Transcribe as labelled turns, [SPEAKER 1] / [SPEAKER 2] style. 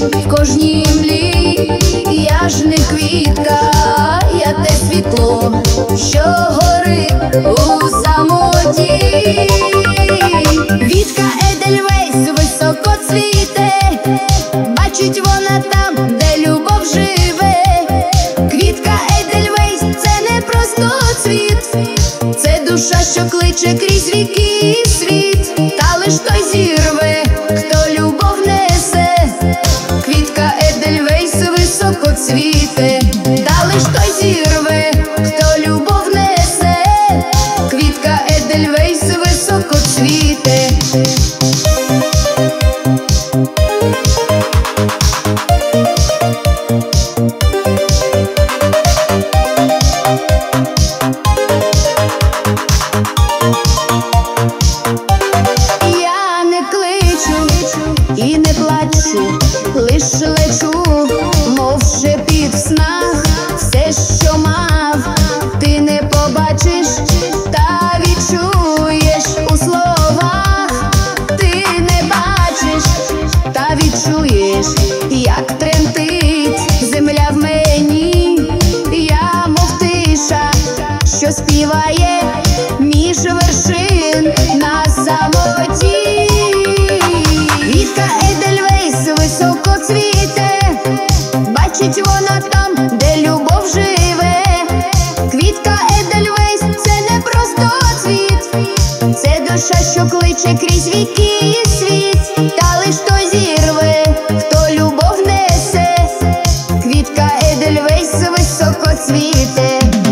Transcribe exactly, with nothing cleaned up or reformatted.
[SPEAKER 1] в кожній млі. Я ж не квітка, я те світло, що горить у самоті. Квітка Едельвейс високо цвіте, бачить вона там, де любов живе. Квітка Едельвейс – це не просто цвіт, це душа, що кличе крізь віки і світ. Та лиш той зірве, хто любов несе. Квітка Едельвейс високо цвіте, та лиш той зірве, хто любов несе. Квітка Едельвейс високо цвіте. Я не кличу і не плачу, лиш лечу, мов шепіт в снах. Все, що мав, ти не побачиш, та відчуєш у словах. Ти не бачиш, та відчуєш, як тремтить земля в мені. Я, мов тиша, що співає між вершин на самоті. Квітка Едельвейс високо цвіте, бачить вона там, де любов живе. Квітка Едельвейс – це не просто цвіт, це душа, що кличе крізь віки і світ. Та лиш той зірве, хто любов несе. Квітка Едельвейс високо цвіте.